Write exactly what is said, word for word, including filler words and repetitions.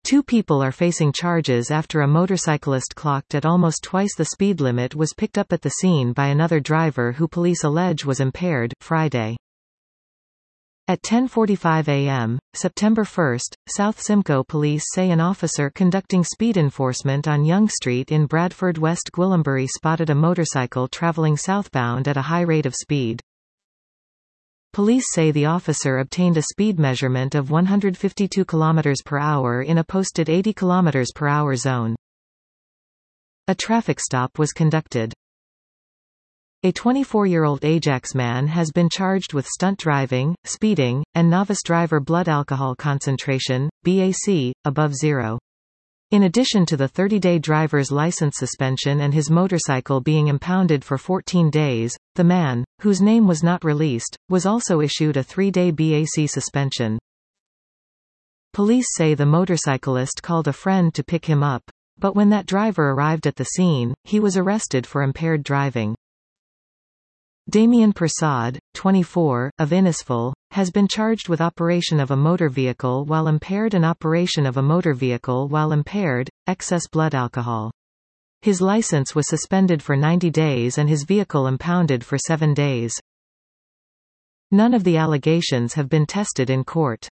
Two people are facing charges after a motorcyclist clocked at almost twice the speed limit was picked up at the scene by another driver who police allege was impaired, Friday. At ten forty-five a m, September first, South Simcoe police say an officer conducting speed enforcement on Yonge Street in Bradford, West Gwillimbury spotted a motorcycle travelling southbound at a high rate of speed. Police say the officer obtained a speed measurement of one hundred fifty-two kilometers per hour in a posted eighty kilometers per hour zone. A traffic stop was conducted. A twenty-four-year-old Ajax man has been charged with stunt driving, speeding, and novice driver blood alcohol concentration, B A C, above zero. In addition to the thirty-day driver's license suspension and his motorcycle being impounded for fourteen days, the man, whose name was not released, was also issued a three-day B A C suspension. Police say the motorcyclist called a friend to pick him up, but when that driver arrived at the scene, he was arrested for impaired driving. Damien Prasad, twenty-four, of Innisfil, has been charged with operation of a motor vehicle while impaired and operation of a motor vehicle while impaired, excess blood alcohol. His license was suspended for ninety days and his vehicle impounded for seven days. None of the allegations have been tested in court.